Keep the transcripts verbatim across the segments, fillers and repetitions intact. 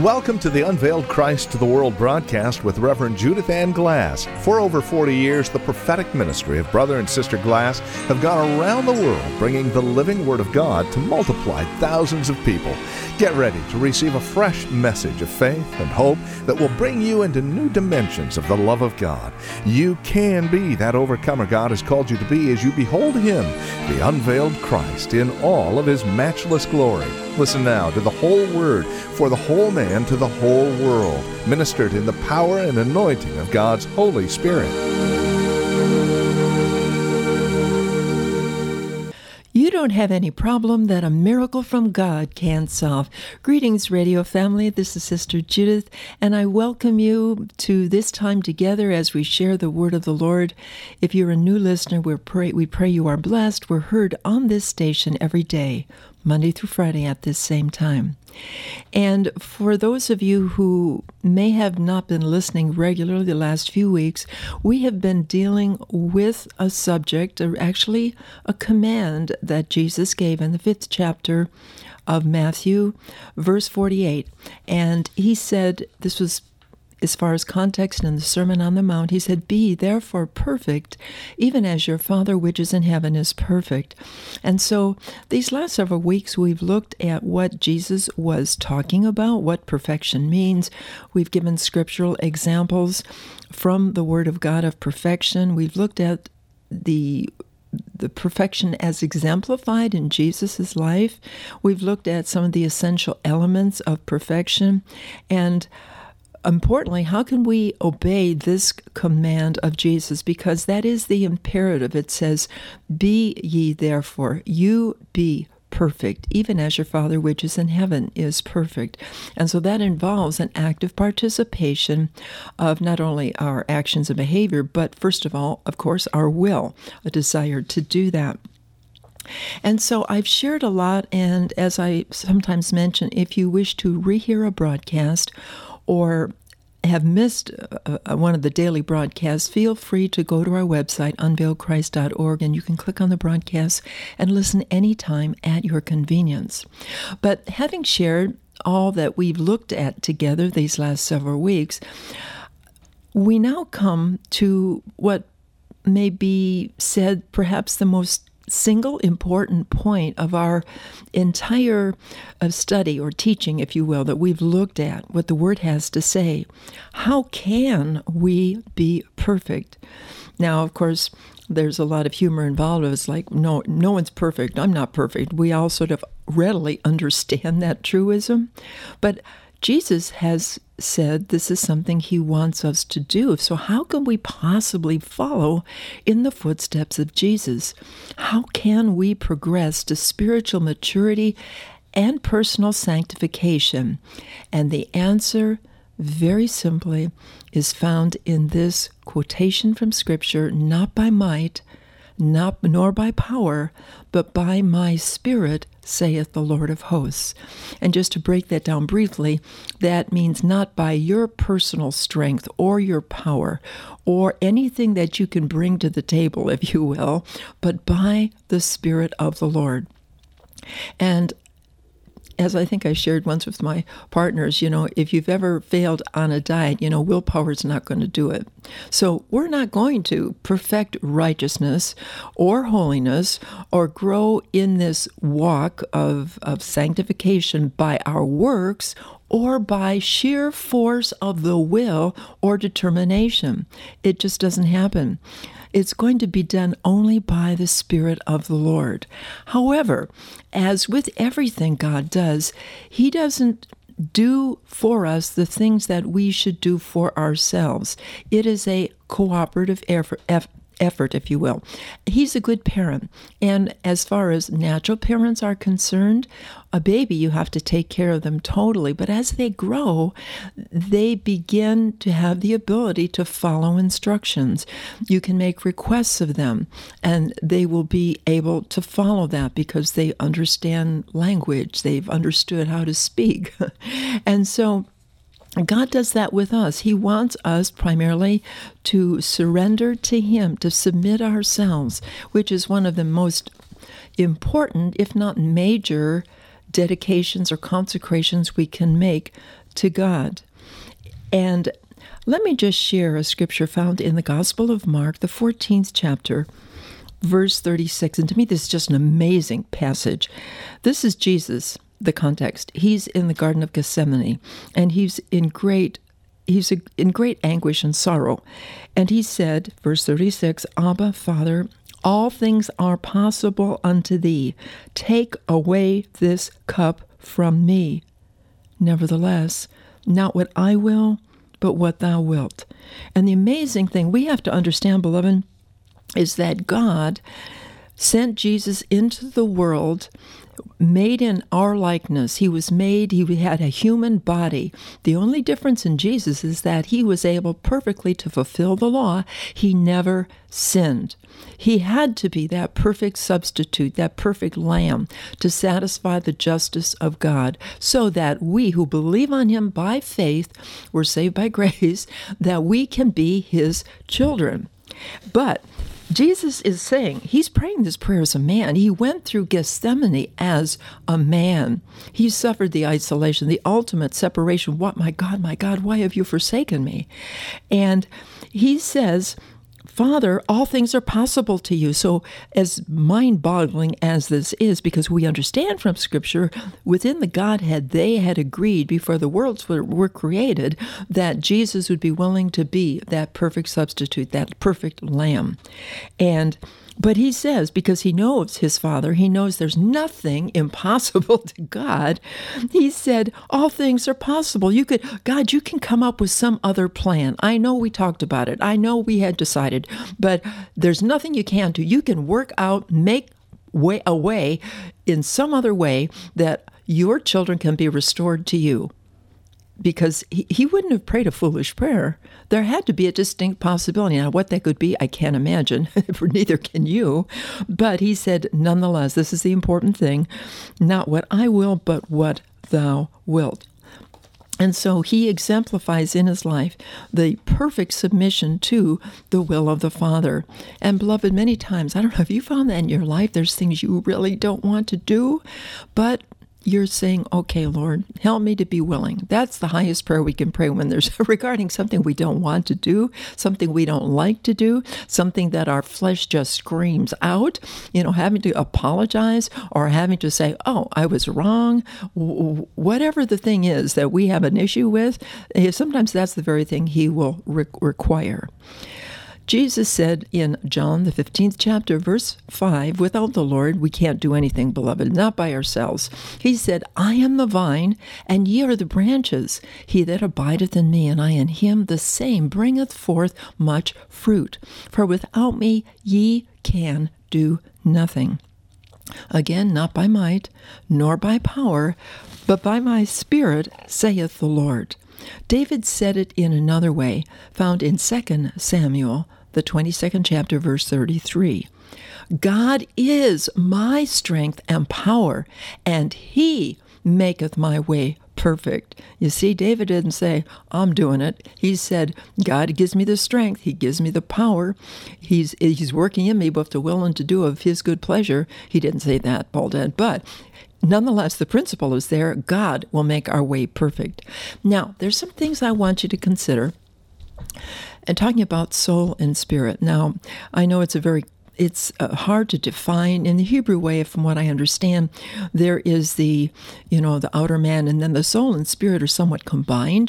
Welcome to the Unveiled Christ to the World broadcast with Reverend Judith Ann Glass. For over forty years, the prophetic ministry of Brother and Sister Glass have gone around the world bringing the living Word of God to multiply thousands of people. Get ready to receive a fresh message of faith and hope that will bring you into new dimensions of the love of God. You can be that overcomer God has called you to be as you behold Him, the unveiled Christ, in all of His matchless glory. Listen now to the whole Word for the whole man to the whole world, ministered in the power and anointing of God's Holy Spirit. You don't have any problem that a miracle from God can't solve. Greetings, radio family. This is Sister Judith, and I welcome you to this time together as we share the word of the Lord. If you're a new listener, we pray, we pray you are blessed. We're heard on this station every day, Monday through Friday at this same time. And for those of you who may have not been listening regularly the last few weeks, we have been dealing with a subject, or actually a command that Jesus gave in the fifth chapter of Matthew, verse forty-eight. And he said, this was as far as context in the Sermon on the Mount, he said, "Be therefore perfect, even as your Father which is in heaven is perfect." And so these last several weeks, we've looked at what Jesus was talking about, what perfection means. We've given scriptural examples from the Word of God of perfection. We've looked at the the perfection as exemplified in Jesus' life. We've looked at some of the essential elements of perfection. And importantly, how can we obey this command of Jesus? Because that is the imperative. It says, "Be ye therefore, you be perfect, even as your Father which is in heaven is perfect." And so that involves an active participation of not only our actions and behavior, but first of all, of course, our will, a desire to do that. And so I've shared a lot, and as I sometimes mention, if you wish to rehear a broadcast or have missed uh, one of the daily broadcasts, feel free to go to our website, unveiled christ dot org, and you can click on the broadcast and listen anytime at your convenience. But having shared all that we've looked at together these last several weeks, we now come to what may be said perhaps the most single important point of our entire uh, study or teaching, if you will, that we've looked at, what the Word has to say. How can we be perfect? Now, of course, there's a lot of humor involved. It's like, no, no one's perfect. I'm not perfect. We all sort of readily understand that truism. But Jesus has said this is something He wants us to do. So how can we possibly follow in the footsteps of Jesus? How can we progress to spiritual maturity and personal sanctification? And the answer, very simply, is found in this quotation from Scripture, "Not by might, not nor by power, but by my Spirit, saith the Lord of hosts." And just to break that down briefly, that means not by your personal strength or your power or anything that you can bring to the table, if you will, but by the Spirit of the Lord. And as I think I shared once with my partners, you know, if you've ever failed on a diet, you know, willpower is not going to do it. So we're not going to perfect righteousness or holiness or grow in this walk of, of sanctification by our works or by sheer force of the will or determination. It just doesn't happen. It's going to be done only by the Spirit of the Lord. However, as with everything God does, He doesn't do for us the things that we should do for ourselves. It is a cooperative effort, effort, if you will. He's a good parent. And as far as natural parents are concerned, a baby, you have to take care of them totally. But as they grow, they begin to have the ability to follow instructions. You can make requests of them, and they will be able to follow that because they understand language. They've understood how to speak. And so God does that with us. He wants us primarily to surrender to Him, to submit ourselves, which is one of the most important, if not major, dedications or consecrations we can make to God. And let me just share a scripture found in the Gospel of Mark, the fourteenth chapter, verse thirty-six. And to me, this is just an amazing passage. This is Jesus, the context. He's in the Garden of Gethsemane, and he's in great he's in great anguish and sorrow. And he said, verse thirty-six, Abba, Father, all things are possible unto thee. Take away this cup from me. Nevertheless, not what I will, but what thou wilt. And the amazing thing we have to understand, beloved, is that God sent Jesus into the world made in our likeness. He was made, he had a human body. The only difference in Jesus is that he was able perfectly to fulfill the law. He never sinned. He had to be that perfect substitute, that perfect lamb to satisfy the justice of God, so that we who believe on him by faith, we're saved by grace, that we can be his children. But Jesus is saying, he's praying this prayer as a man. He went through Gethsemane as a man. He suffered the isolation, the ultimate separation. What, my God, my God, why have you forsaken me? And he says, Father, all things are possible to you. So as mind-boggling as this is, because we understand from Scripture, within the Godhead, they had agreed before the worlds were, were created that Jesus would be willing to be that perfect substitute, that perfect lamb. And But he says, because he knows his Father, he knows there's nothing impossible to God. He said, all things are possible. You could, God, you can come up with some other plan. I know we talked about it. I know we had decided, but there's nothing you can't do. You can work out, make way, a way in some other way that your children can be restored to you. Because he, he wouldn't have prayed a foolish prayer. There had to be a distinct possibility. Now, what that could be, I can't imagine, for neither can you. But he said, nonetheless, this is the important thing, not what I will, but what thou wilt. And so he exemplifies in his life the perfect submission to the will of the Father. And beloved, many times, I don't know if you found that in your life, there's things you really don't want to do, but you're saying, okay, Lord, help me to be willing. That's the highest prayer we can pray when there's regarding something we don't want to do, something we don't like to do, something that our flesh just screams out, you know, having to apologize or having to say, oh, I was wrong. Whatever the thing is that we have an issue with, sometimes that's the very thing he will re- require. Jesus said in John, the fifteenth chapter, verse five, without the Lord, we can't do anything, beloved, not by ourselves. He said, I am the vine, and ye are the branches. He that abideth in me, and I in him, the same bringeth forth much fruit. For without me ye can do nothing. Again, not by might, nor by power, but by my Spirit, saith the Lord. David said it in another way, found in Second Samuel, the twenty-second chapter, verse thirty-three. God is my strength and power, and he maketh my way perfect. You see, David didn't say, I'm doing it. He said, God gives me the strength. He gives me the power. He's he's working in me both to will and to do of his good pleasure. He didn't say that, Paul did, but nonetheless, the principle is there. God will make our way perfect. Now, there's some things I want you to consider. And talking about soul and spirit. Now, I know it's a very It's uh, hard to define. In the Hebrew way, from what I understand, there is the, you know, the outer man, and then the soul and spirit are somewhat combined.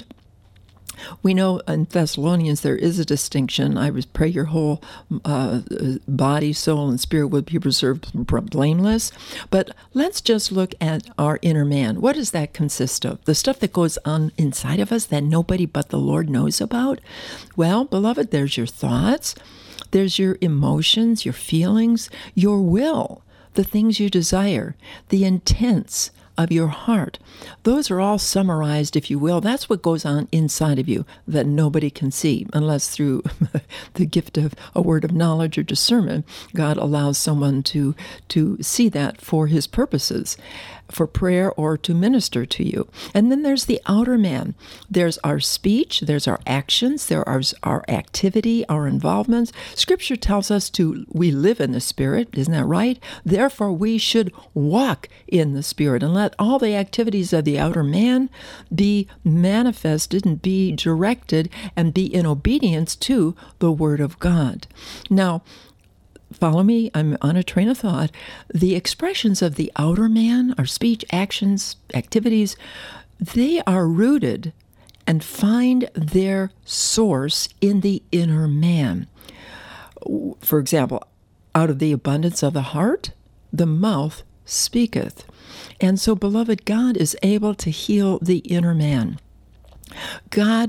We know in Thessalonians there is a distinction. I would pray your whole uh, body, soul, and spirit would be preserved blameless. But let's just look at our inner man. What does that consist of? The stuff that goes on inside of us that nobody but the Lord knows about? Well, beloved, there's your thoughts. There's your emotions, your feelings, your will, the things you desire, the intents of your heart. Those are all summarized, if you will. That's what goes on inside of you that nobody can see unless through the gift of a word of knowledge or discernment, God allows someone to, to see that for his purposes. for prayer or to minister to you. And then there's the outer man. There's our speech, there's our actions, there are our activity, our involvements. Scripture tells us to, we live in the Spirit, isn't that right? Therefore, we should walk in the Spirit and let all the activities of the outer man be manifested and be directed and be in obedience to the Word of God. Now, follow me, I'm on a train of thought. The expressions of the outer man, our speech, actions, activities, they are rooted and find their source in the inner man. For example, out of the abundance of the heart, the mouth speaketh. And so, beloved, God is able to heal the inner man. God,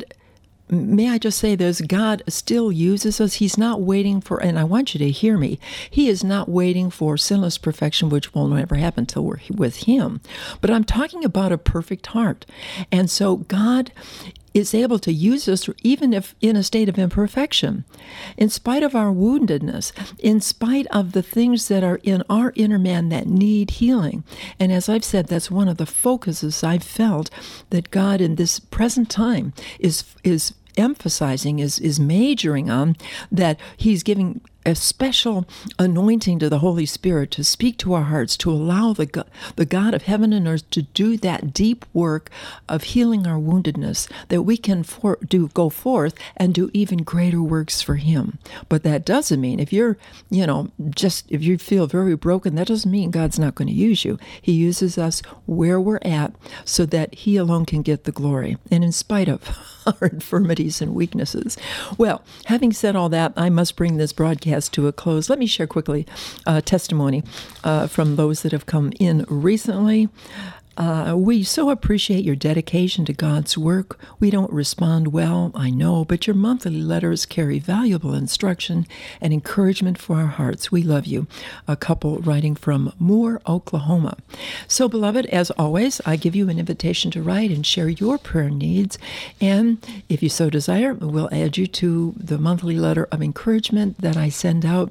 may I just say this, God still uses us. He's not waiting for, and I want you to hear me, He is not waiting for sinless perfection, which will never happen until we're with Him. But I'm talking about a perfect heart. And so God is able to use us even if in a state of imperfection, in spite of our woundedness, in spite of the things that are in our inner man that need healing. And as I've said, that's one of the focuses I've felt that God in this present time is is emphasizing, is is majoring on, that He's giving a special anointing to the Holy Spirit to speak to our hearts, to allow the God, the God of heaven and earth to do that deep work of healing our woundedness, that we can for, do go forth and do even greater works for Him. But that doesn't mean, if you're, you know, just, if you feel very broken, that doesn't mean God's not going to use you. He uses us where we're at so that He alone can get the glory, and in spite of our infirmities and weaknesses. Well, having said all that, I must bring this broadcast to a close. Let me share quickly a testimony uh, from those that have come in recently. Uh, we so appreciate your dedication to God's work. We don't respond well, I know, but your monthly letters carry valuable instruction and encouragement for our hearts. We love you. A couple writing from Moore, Oklahoma. So, beloved, as always, I give you an invitation to write and share your prayer needs. And if you so desire, we'll add you to the monthly letter of encouragement that I send out.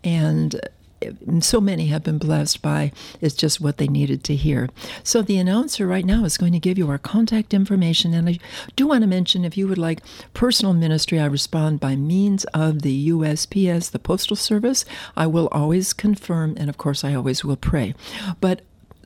And so many have been blessed by, it's just what they needed to hear. So the announcer right now is going to give you our contact information. And I do want to mention, if you would like personal ministry, I respond by means of the U S P S, the Postal Service. I will always confirm, and of course I always will pray. But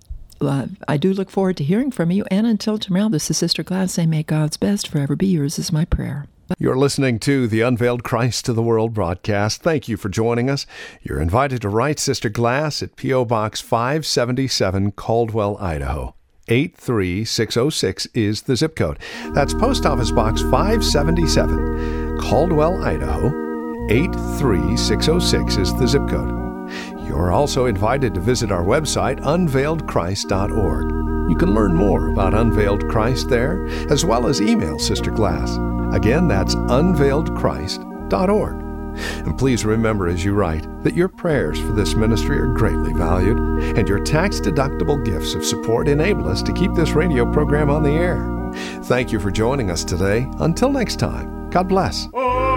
Uh, I do look forward to hearing from you. And until tomorrow, this is Sister Glass saying, may God's best forever be yours is my prayer. You're listening to the Unveiled Christ to the World broadcast. Thank you for joining us. You're invited to write Sister Glass at P O. Box five seventy-seven, Caldwell, Idaho. eight three six oh six is the zip code. That's Post Office Box five seventy-seven, Caldwell, Idaho. eight three six oh six is the zip code. You're also invited to visit our website, unveiled christ dot org. You can learn more about Unveiled Christ there, as well as email Sister Glass. Again, that's unveiled christ dot org. And please remember as you write that your prayers for this ministry are greatly valued, and your tax-deductible gifts of support enable us to keep this radio program on the air. Thank you for joining us today. Until next time, God bless.